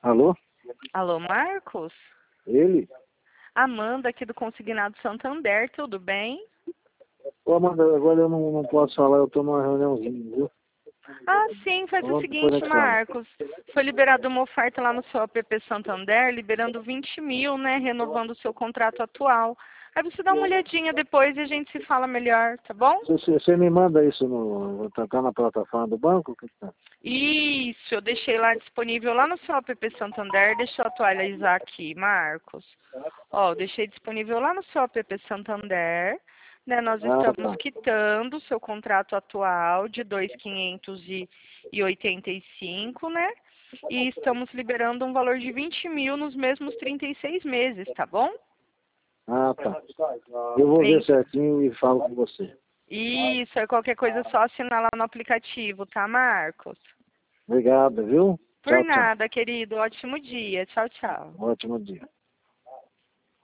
Alô? Alô, Marcos? Ele? Amanda, aqui do Consignado Santander, tudo bem? Ô, Amanda, agora eu não posso falar, eu tô numa reuniãozinha, viu? Ah, sim, faz o Depois a seguinte, gente fala. Marcos. Foi liberada uma oferta lá no seu app Santander, liberando 20 mil, né? Renovando o seu contrato atual. Aí você dá uma olhadinha depois e a gente se fala melhor, tá bom? Você me manda isso tá na plataforma do banco? O que tá? Isso, eu deixei lá disponível lá no seu app Santander. Deixa eu atualizar aqui, Marcos. Ó, eu deixei disponível lá no seu app Santander. Né, nós Ah, estamos tá. quitando o seu contrato atual de 2.585, né? E estamos liberando um valor de 20 mil nos mesmos 36 meses, tá bom? Ah, tá. Eu vou ver Bem, certinho e falo com você. isso, é qualquer coisa só assinar lá no aplicativo, tá, Marcos? Obrigado, viu? Por Tchau, tchau. nada, querido. Ótimo dia. Tchau, tchau. Ótimo dia.